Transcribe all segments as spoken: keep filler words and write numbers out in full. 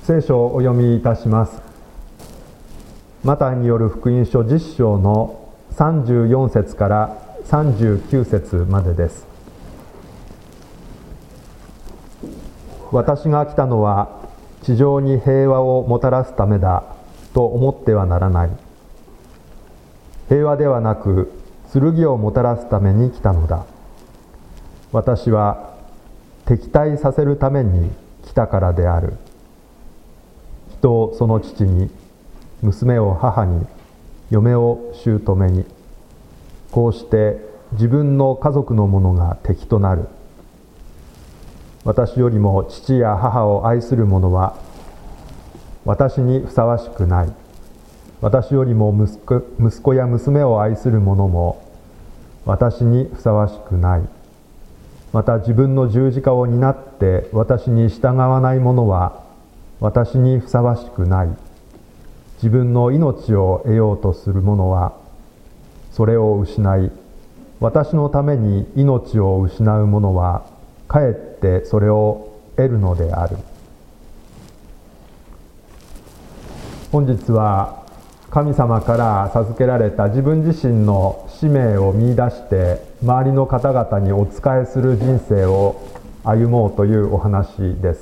聖書をお読みいたします。マタイによる福音書じゅっ章のさんじゅうよん節からさんじゅうきゅう節までです。私が来たのは地上に平和をもたらすためだと思ってはならない。平和ではなく剣をもたらすために来たのだ。私は敵対させるために来たからである。人をその父に、娘を母に、嫁を姑に、こうして自分の家族の者が敵となる。私よりも父や母を愛する者は私にふさわしくない。私よりも息子、息子や娘を愛する者も私にふさわしくない。また自分の十字架を担って私に従わない者は私にふさわしくない。自分の命を得ようとする者はそれを失い、私のために命を失う者はかえってそれを得るのである。本日は神様から授けられた自分自身の使命を見出して周りの方々にお仕えする人生を歩もうというお話です。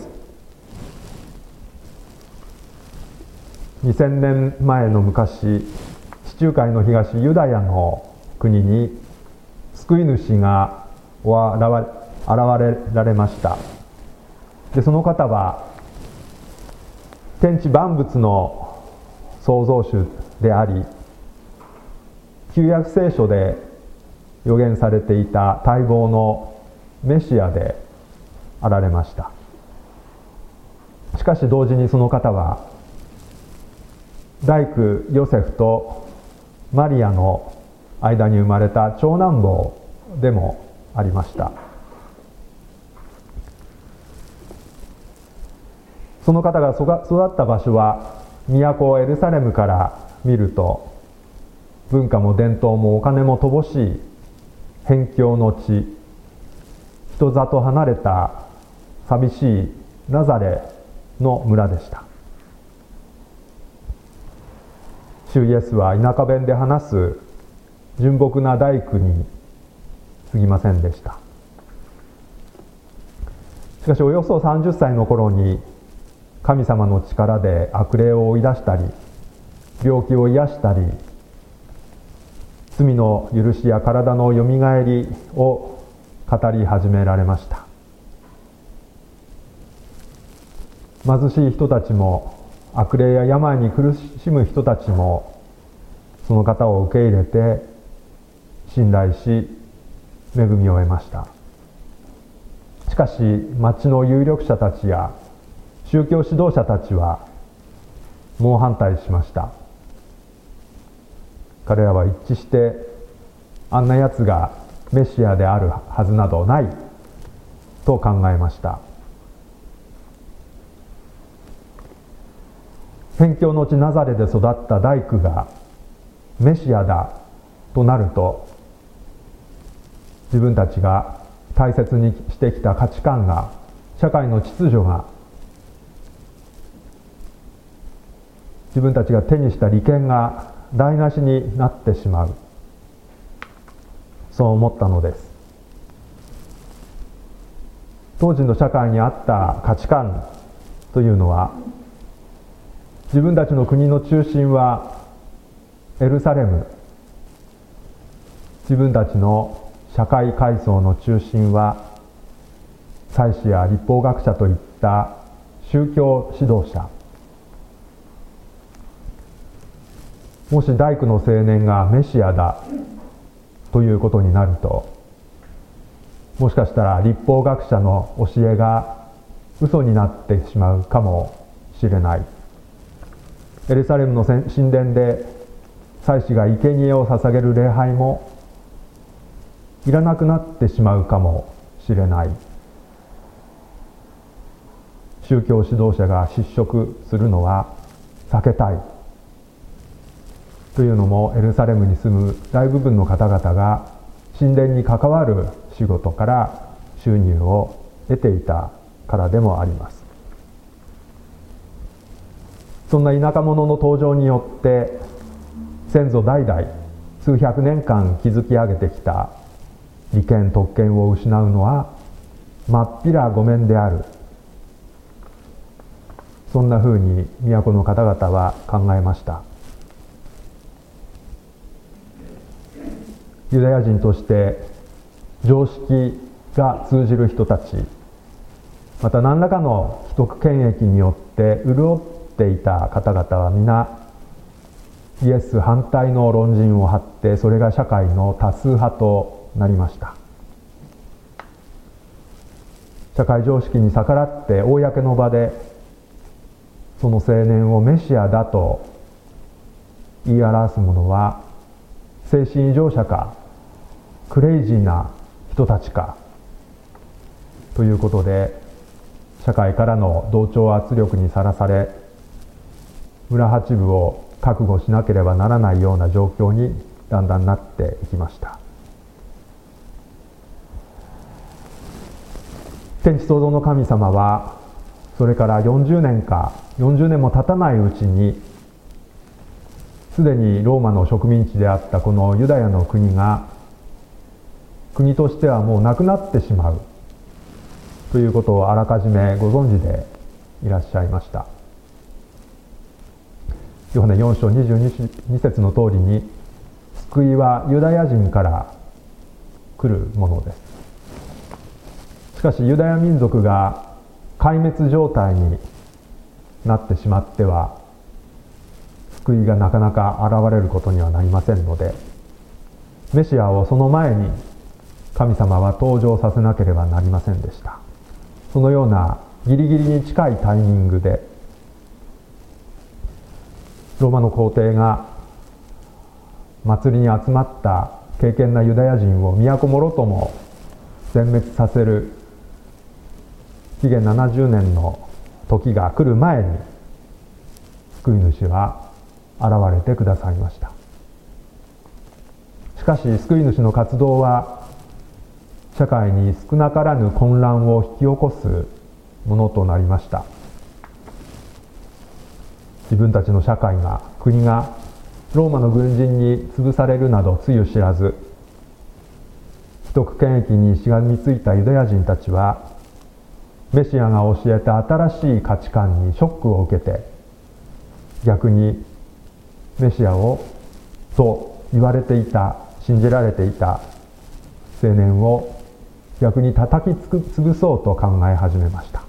にせんねんまえの昔、地中海の東ユダヤの国に救い主が現れられました。で、その方は天地万物の創造主であり、旧約聖書で予言されていた待望のメシアであられました。しかし同時にその方は大工ヨセフとマリアの間に生まれた長男坊でもありました。その方が育った場所は都エルサレムから見ると文化も伝統もお金も乏しい辺境の地、人里離れた寂しいナザレの村でした。主イエスは田舎弁で話す純朴な大工に過ぎませんでした。しかしおよそさんじゅっさいの頃に神様の力で悪霊を追い出したり、病気を癒したり、罪の許しや体のよみがえりを語り始められました。貧しい人たちも悪霊や病に苦しむ人たちもその方を受け入れて信頼し恵みを得ました。しかし町の有力者たちや宗教指導者たちは猛反対しました。彼らは一致してあんなやつがメシアであるはずなどないと考えました。辺境の地ナザレで育った大工がメシアだとなると、自分たちが大切にしてきた価値観が、社会の秩序が、自分たちが手にした利権が台無しになってしまう、そう思ったのです。当時の社会にあった価値観というのは、自分たちの国の中心はエルサレム、自分たちの社会階層の中心は祭司や律法学者といった宗教指導者。もし大工の青年がメシアだということになると、もしかしたら律法学者の教えが嘘になってしまうかもしれない。エルサレムの神殿で祭司が生贄を捧げる礼拝もいらなくなってしまうかもしれない。宗教指導者が失職するのは避けたいというのも、エルサレムに住む大部分の方々が神殿に関わる仕事から収入を得ていたからでもあります。 そんな田舎者の登場によって先祖代々数百年間築き上げてきた利権特権を失うのはまっぴらごめんである。そんなふうに都の方々は考えました。ユダヤ人として常識が通じる人たち、また何らかの既得権益によって潤っていた方々は皆イエス反対の論陣を張って、それが社会の多数派となりました。社会常識に逆らって公の場でその青年をメシアだと言い表す者は精神異常者かクレイジーな人たちかということで、社会からの同調圧力にさらされ村八分を覚悟しなければならないような状況にだんだんなっていきました。天地創造の神様はそれからよんじゅうねんかよんじゅうねんも経たないうちに、すでにローマの植民地であったこのユダヤの国が国としてはもうなくなってしまうということをあらかじめご存知でいらっしゃいました。ヨハネよん章にじゅうに節の通りに、救いはユダヤ人から来るものです。しかしユダヤ民族が壊滅状態になってしまっては救いがなかなか現れることにはなりませんので、メシアをその前に神様は登場させなければなりませんでした。そのようなギリギリに近いタイミングでローマの皇帝が祭りに集まった敬虔なユダヤ人を都もろとも全滅させる紀元ななじゅうねんの時が来る前に救い主は現れてくださいました。しかし救い主の活動は社会に少なからぬ混乱を引き起こすものとなりました。自分たちの社会が、国がローマの軍人に潰されるなどつゆ知らず、既得権益にしがみついたユダヤ人たちはメシアが教えた新しい価値観にショックを受けて、逆にメシアをと言われていた、信じられていた青年を逆に叩き潰そうと考え始めました。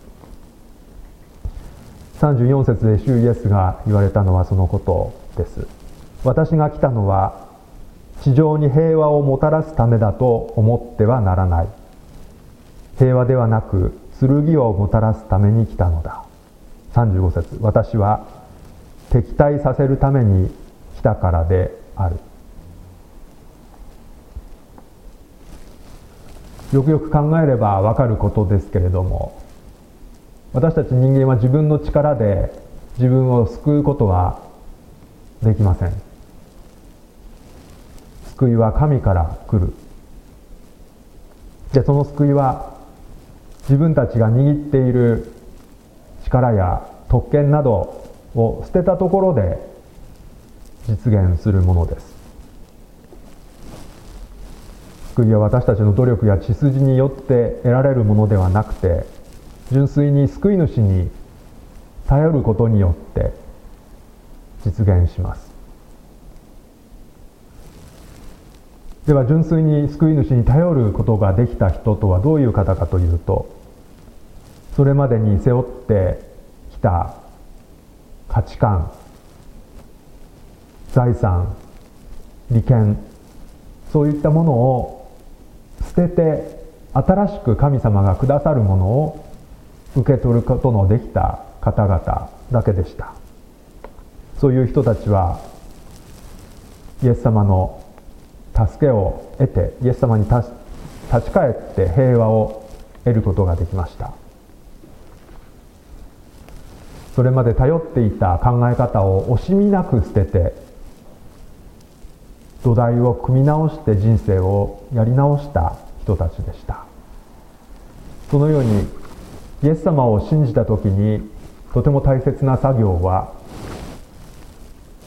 さんじゅうよん節で主イエスが言われたのはそのことです。私が来たのは地上に平和をもたらすためだと思ってはならない。平和ではなく剣をもたらすために来たのだ。さんじゅうご節、私は敵対させるために来たからである。よくよく考えればわかることですけれども、私たち人間は自分の力で自分を救うことはできません。救いは神から来る。で、その救いは自分たちが握っている力や特権などを捨てたところで実現するものです。救いは私たちの努力や血筋によって得られるものではなくて、純粋に救い主に頼ることによって実現します。では純粋に救い主に頼ることができた人とはどういう方かというと、それまでに背負ってきた価値観、財産、利権、そういったものを捨てて新しく神様がくださるものを受け取ることのできた方々だけでした。そういう人たちはイエス様の助けを得て、イエス様に立ち返って平和を得ることができました。それまで頼っていた考え方を惜しみなく捨てて、土台を組み直して人生をやり直した人たちでした。そのようにイエス様を信じたときにとても大切な作業は、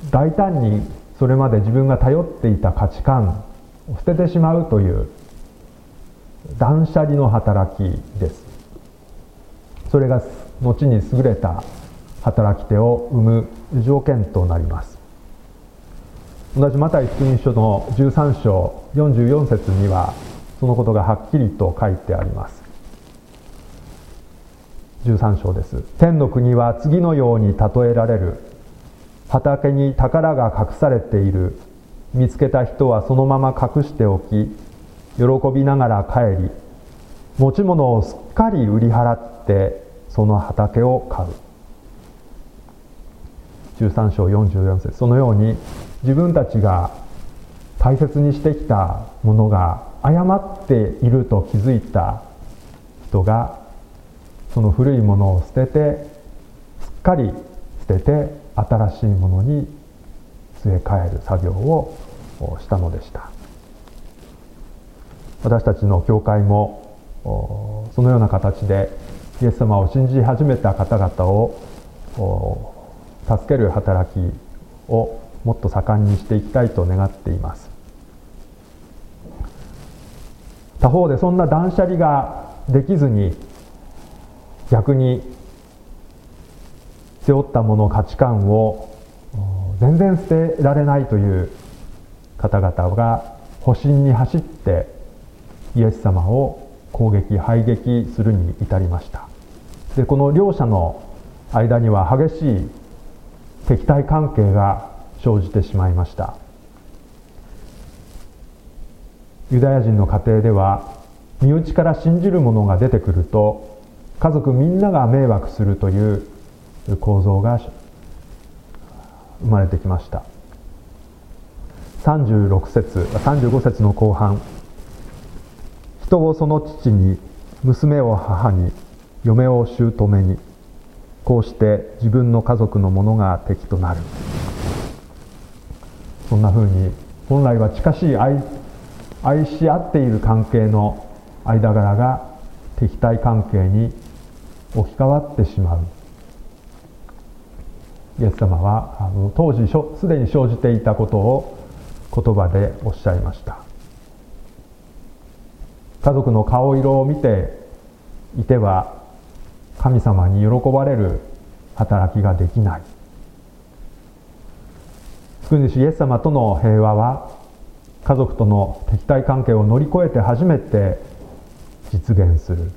大胆にそれまで自分が頼っていた価値観を捨ててしまうという断捨離の働きです。それが後に優れた働き手を生む条件となります。同じマタイ福音書のじゅうさん章よんじゅうよん節にはそのことがはっきりと書いてあります。じゅうさん章です。天の国は次のように例えられる。畑に宝が隠されている。見つけた人はそのまま隠しておき、喜びながら帰り、持ち物をすっかり売り払ってその畑を買う。じゅうさん章よんじゅうよん節。そのように自分たちが大切にしてきたものが誤っていると気づいた人がその古いものを捨てて、すっかり捨てて新しいものに据え替える作業をしたのでした。私たちの教会もそのような形でイエス様を信じ始めた方々を助ける働きをもっと盛んにしていきたいと願っています。他方でそんな断捨離ができずに逆に背負ったもの、価値観を全然捨てられないという方々が保身に走ってイエス様を攻撃、排撃するに至りました。で、この両者の間には激しい敵対関係が生じてしまいました。ユダヤ人の家庭では身内から信じる者が出てくると家族みんなが迷惑するという構造が生まれてきました。さんじゅうろく節、さんじゅうご節の後半、人をその父に、娘を母に、嫁を姑に、こうして自分の家族の者が敵となる。そんなふうに本来は近しい 愛, 愛し合っている関係の間柄が敵対関係に置き換わってしまう。イエス様はあの当時すでに生じていたことを言葉でおっしゃいました。家族の顔色を見ていては神様に喜ばれる働きができない。救い主イエス様との平和は家族との敵対関係を乗り越えて初めて実現する。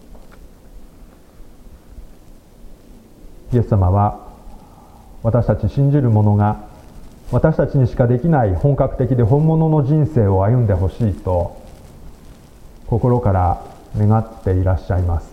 イエス様は私たち信じる者が私たちにしかできない本格的で本物の人生を歩んでほしいと心から願っていらっしゃいます。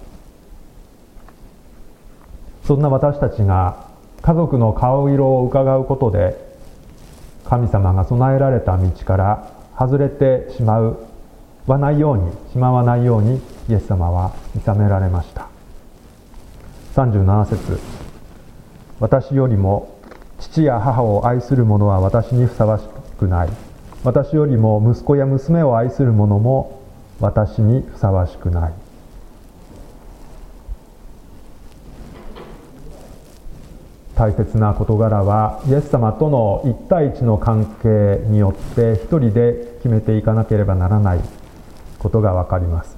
そんな私たちが家族の顔色を伺うことで神様が備えられた道から外れてしまうはないようにしまわないようにイエス様は諌められました。さんじゅうなな節、私よりも父や母を愛する者は私にふさわしくない。私よりも息子や娘を愛する者も私にふさわしくない。大切な事柄はイエス様との一対一の関係によって一人で決めていかなければならないことがわかります。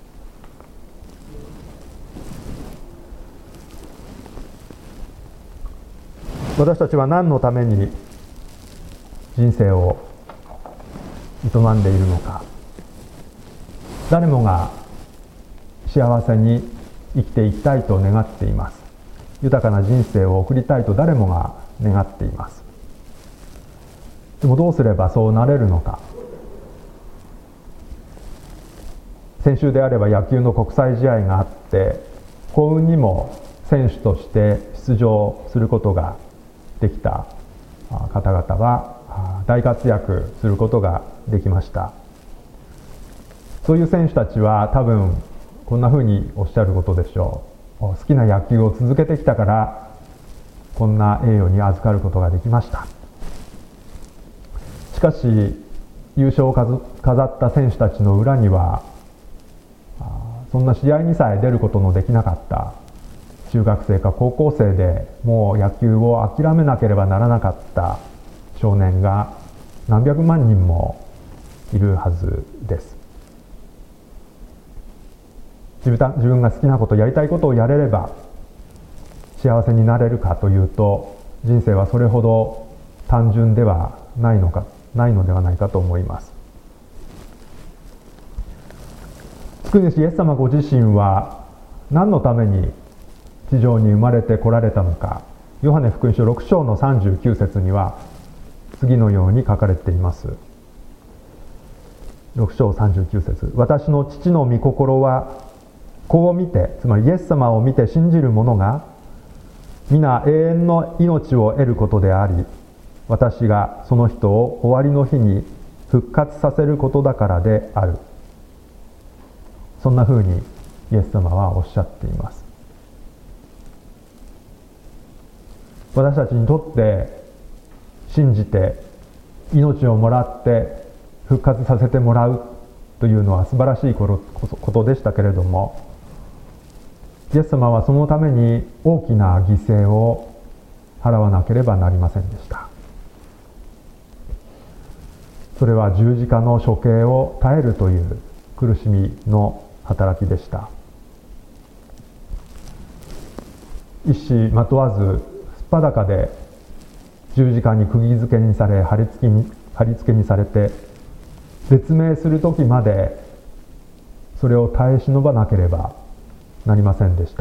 私たちは何のために人生を営んでいるのか。誰もが幸せに生きていきたいと願っています。豊かな人生を送りたいと誰もが願っています。でもどうすればそうなれるのか。先週であれば野球の国際試合があって幸運にも選手として出場することができた方々は大活躍することができました。そういう選手たちは多分こんなふうにおっしゃることでしょう。好きな野球を続けてきたからこんな栄誉に預かることができました。しかし優勝を飾った選手たちの裏にはそんな試合にさえ出ることのできなかった中学生か高校生でもう野球を諦めなければならなかった少年が何百万人もいるはずです。自分自分が好きなこと、やりたいことをやれれば幸せになれるかというと、人生はそれほど単純ではないのかないのではないかと思います。救い主イエス様ご自身は何のために地上に生まれてこられたのか、ヨハネ福音書ろく章のさんじゅうきゅう節には次のように書かれています。ろく章さんじゅうきゅう節、私の父の御心はこう見て、つまりイエス様を見て信じる者が皆永遠の命を得ることであり、私がその人を終わりの日に復活させることだからである。そんなふうにイエス様はおっしゃっています。私たちにとって信じて命をもらって復活させてもらうというのは素晴らしいことでしたけれども、イエス様はそのために大きな犠牲を払わなければなりませんでした。それは十字架の処刑を耐えるという苦しみの働きでした。一糸まとわずすっぱだかで十字架に釘付けにされ、貼り付けに貼り付けにされて絶命する時までそれを耐え忍ばなければなりませんでした。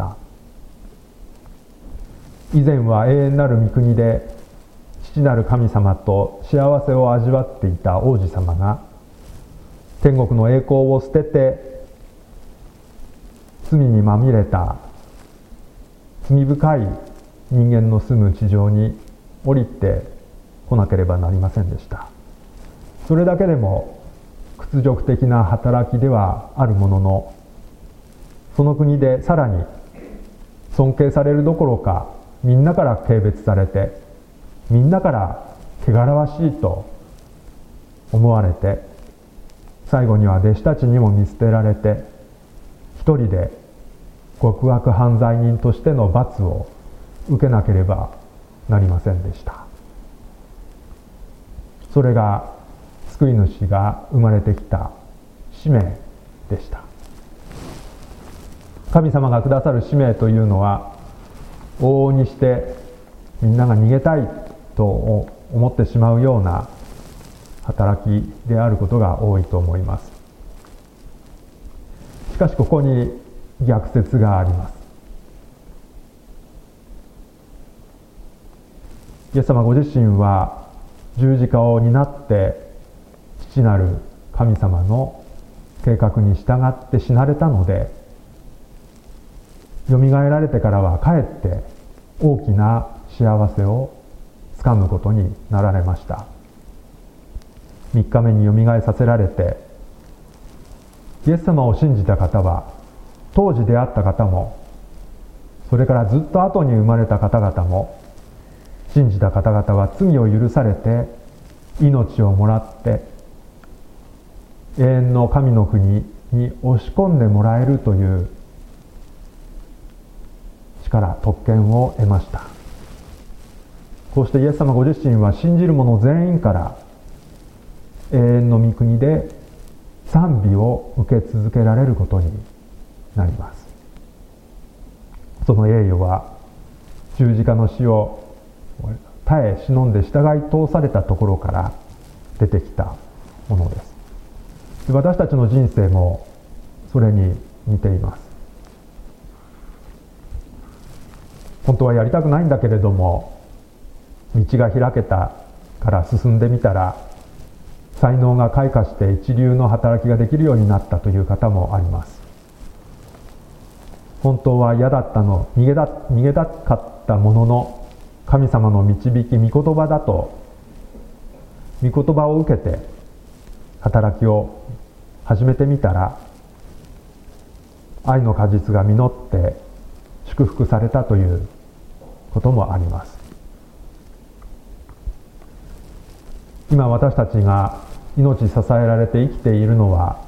以前は永遠なる御国で父なる神様と幸せを味わっていた王子様が天国の栄光を捨てて罪にまみれた罪深い人間の住む地上に降りてこなければなりませんでした。それだけでも屈辱的な働きではあるものの、その国でさらに尊敬されるどころかみんなから軽蔑されて、みんなから汚らわしいと思われて、最後には弟子たちにも見捨てられて、一人で極悪犯罪人としての罰を受けなければなりませんでした。それが救い主が生まれてきた使命でした。神様がくださる使命というのは、往々にしてみんなが逃げたいと思ってしまうような働きであることが多いと思います。しかしここに逆説があります。イエス様ご自身は十字架を担って父なる神様の計画に従って死なれたので、よみがえられてからはかえって大きな幸せをつかむことになられました。みっかめによみがえさせられて、イエス様を信じた方は、当時出会った方も、それからずっと後に生まれた方々も、信じた方々は罪を許されて命をもらって永遠の神の国に押し込んでもらえるという力、特権を得ました。こうしてイエス様ご自身は信じる者全員から永遠の御国で賛美を受け続けられることになります。その栄誉は十字架の死を耐え忍んで従い通されたところから出てきたものです。で、私たちの人生もそれに似ています。本当はやりたくないんだけれども、道が開けたから進んでみたら才能が開花して一流の働きができるようになったという方もあります。本当は嫌だったの、逃げだ、逃げたかったものの、神様の導き、御言葉だと、御言葉を受けて働きを始めてみたら、愛の果実が実って祝福されたということもあります。今私たちが命支えられて生きているのは、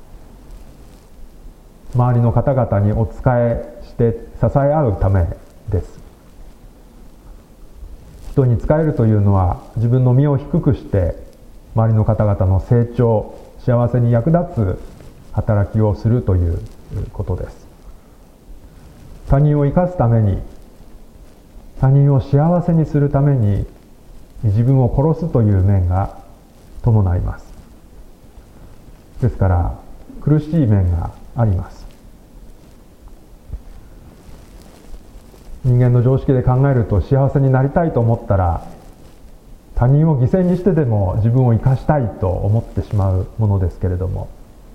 周りの方々にお仕えして支え合うためです。 人に仕えるというのは自分の身を低くして周りの方々の成長、幸せに役立つ働きをするということです。他人を生かすために、他人を幸せにするために自分を殺すという面が伴います。ですから苦しい面があります。人間の常識で考えると、幸せになりたいと思ったら他人を犠牲にしてでも自分を生かしたいと思ってしまうものですけれども、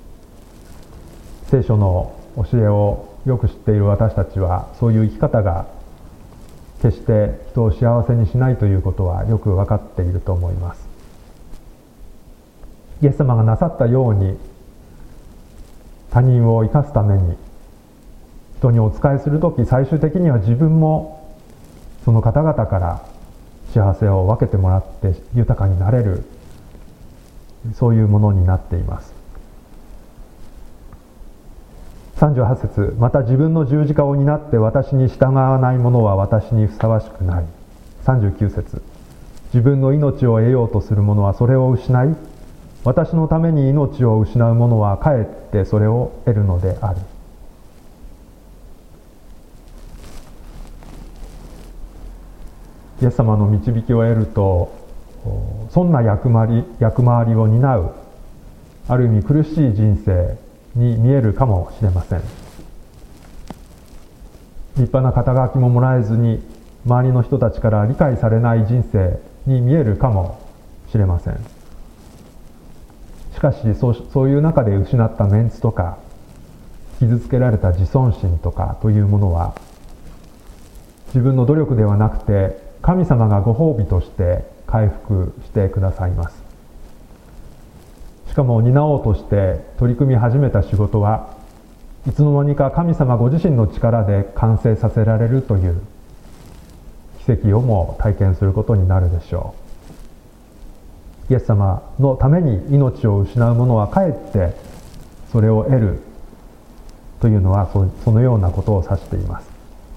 聖書の教えをよく知っている私たちは、そういう生き方が決して人を幸せにしないということはよく分かっていると思います。イエス様がなさったように、他人を生かすために人にお仕えするとき、最終的には自分もその方々から幸せを分けてもらって豊かになれる、そういうものになっています。さんじゅうはち節、また自分の十字架を担って私に従わない者は私にふさわしくない。さんじゅうきゅう節、自分の命を得ようとする者はそれを失い、私のために命を失う者はかえってそれを得るのである。イエス様の導きを得ると、そんな役回り、役回りを担う、ある意味苦しい人生に見えるかもしれません。立派な肩書きももらえずに、周りの人たちから理解されない人生に見えるかもしれません。しかしそう、そういう中で失ったメンツとか、傷つけられた自尊心とかというものは、自分の努力ではなくて神様がご褒美として回復してくださいます。しかも担おうとして取り組み始めた仕事は、いつの間にか神様ご自身の力で完成させられるという奇跡をも体験することになるでしょう。イエス様のために命を失う者はかえってそれを得るというのは、そのようなことを指しています。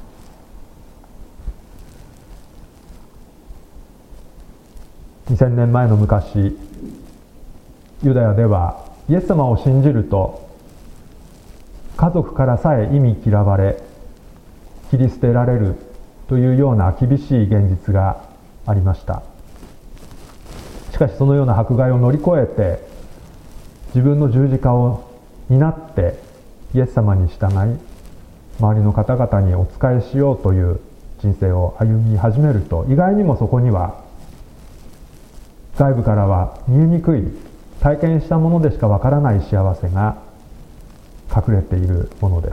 にせんねんまえの昔、ユダヤではイエス様を信じると家族からさえ忌み嫌われ、切り捨てられるというような厳しい現実がありました。しかしそのような迫害を乗り越えて、自分の十字架を担ってイエス様に従い、周りの方々にお仕えしようという人生を歩み始めると、意外にもそこには外部からは見えにくい、体験したものでしかわからない幸せが隠れているものです。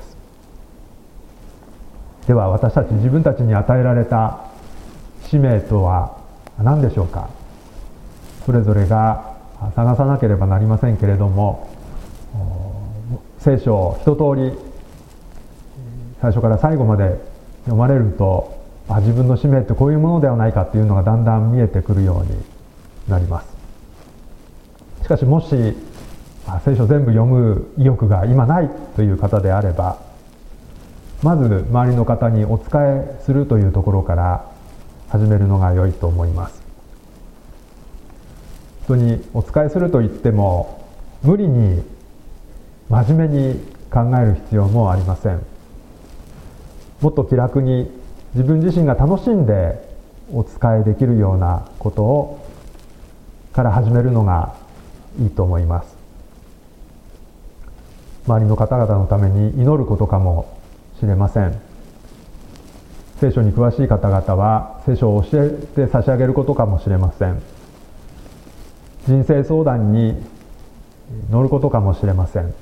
では私たち自分たちに与えられた使命とは何でしょうか。それぞれが探さなければなりませんけれども、聖書を一通り最初から最後まで読まれると、あ、自分の使命ってこういうものではないかっていうのがだんだん見えてくるようになります。しかしもし聖書全部読む意欲が今ないという方であれば、まず周りの方にお仕えするというところから始めるのが良いと思います。人にお仕えすると言っても、無理に真面目に考える必要もありません。もっと気楽に自分自身が楽しんでお仕えできるようなことをから始めるのがいいと思います。周りの方々のために祈ることかもしれません。聖書に詳しい方々は聖書を教えて差し上げることかもしれません。人生相談に乗ることかもしれません。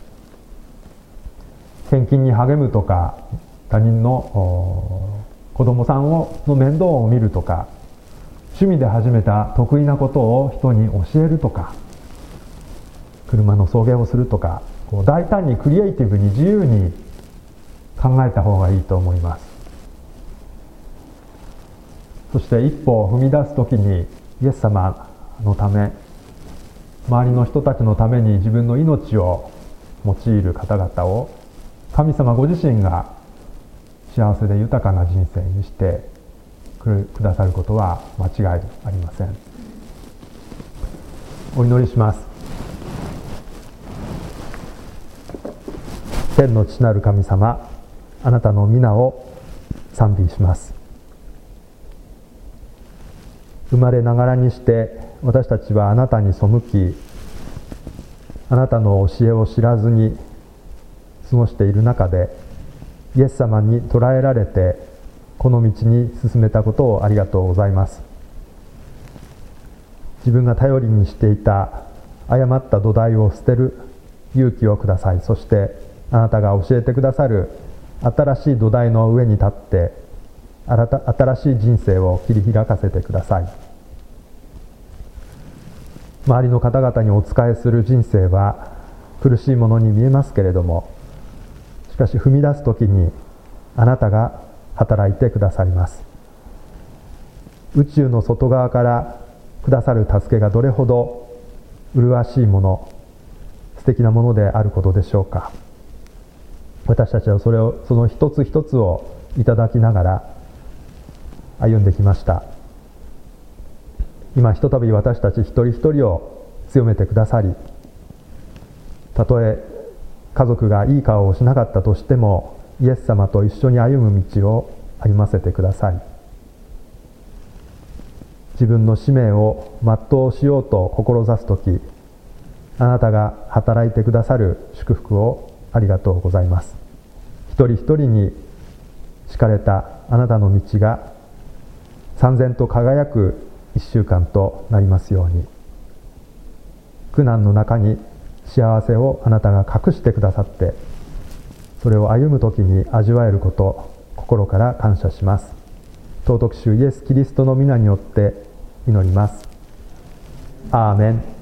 献金に励むとか、他人の子供さんをの面倒を見るとか、趣味で始めた得意なことを人に教えるとか、車の送迎をするとか、こう大胆にクリエイティブに自由に考えた方がいいと思います。そして一歩を踏み出すときに、イエス様のため、周りの人たちのために自分の命を用いる方々を神様ご自身が幸せで豊かな人生にしてくくださることは間違いありません。お祈りします。天の父なる神様、あなたの皆を賛美します。生まれながらにして私たちはあなたに背き、あなたの教えを知らずに過ごしている中で、イエス様に捕らえられてこの道に進めたことをありがとうございます。自分が頼りにしていた誤った土台を捨てる勇気をください。そしてあなたが教えてくださる新しい土台の上に立って新しい人生を切り開かせてください。周りの方々にお仕えする人生は苦しいものに見えますけれども、しかし踏み出すときにあなたが働いてくださいます。宇宙の外側からくださる助けがどれほど麗しいもの、素敵なものであることでしょうか。私たちはそれを、その一つ一つをいただきながら歩んできました。今ひとたび私たち一人一人を強めてくださり、たとえ家族がいい顔をしなかったとしても、イエス様と一緒に歩む道を歩ませてください。自分の使命を全うしようと志すとき、あなたが働いてくださる祝福をありがとうございます。一人一人に敷かれたあなたの道が燦然と輝く一週間となりますように。苦難の中に幸せをあなたが隠してくださって、それを歩むときに味わえること、心から感謝します。尊き主イエス・キリストの皆によって祈ります。アーメン。